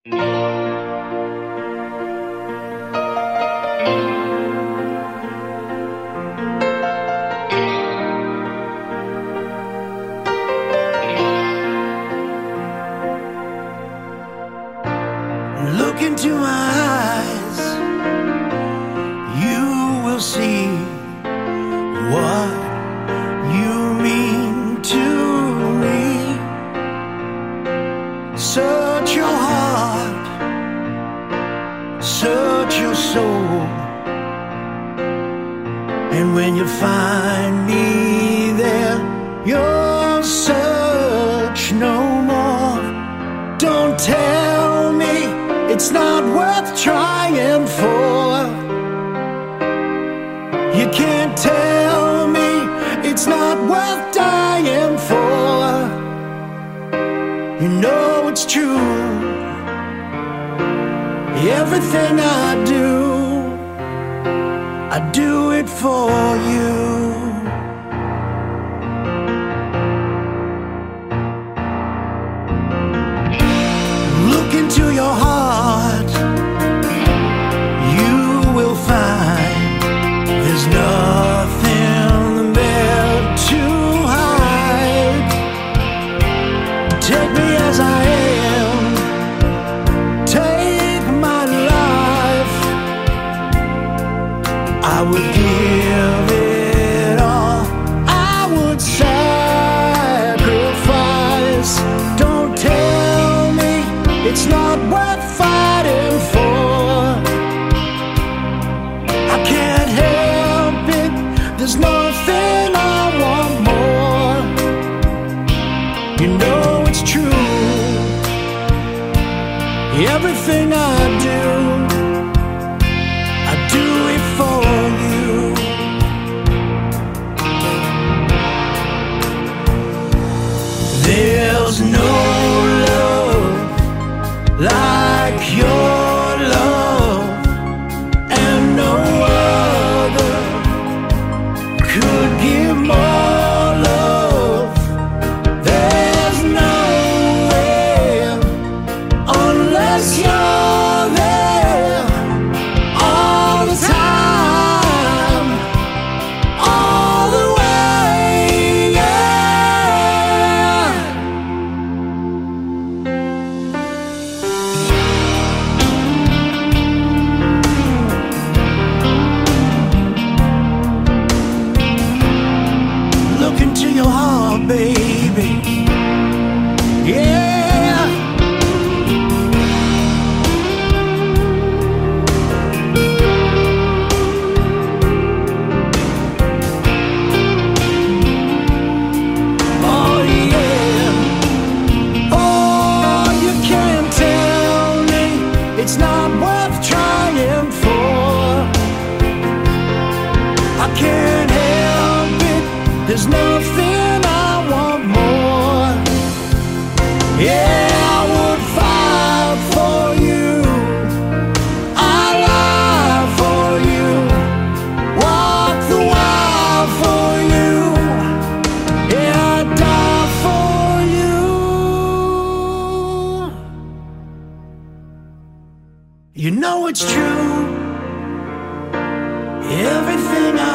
Look into my eyes, you will see what you mean to me. Search your heart, search your soul, and when you find me there, you'll search no more. Don't tell me it's not worth trying for. You can't tell me it's not worth dying for. You know it's true. Everything I do it for you. Into your heart, you will find there's nothing there to hide. Take me as I am, take my life. I would give it all, I would sacrifice. Don't tell me it's not worth fighting for. I can't help it, there's nothing I want more. You know it's true. Everything I do it for you. There's no like your love, and no other could give more love. There's nowhere unless you're there all the time, all the way, yeah. Look into your heart, baby. Yeah. Oh, yeah. Oh, you can't tell me it's not worth trying for. I can't help it, there's nothing I want more. Yeah, I would fight for you, I'd lie for you, walk the wild for you. Yeah, I'd die for you. You know it's true. Everything I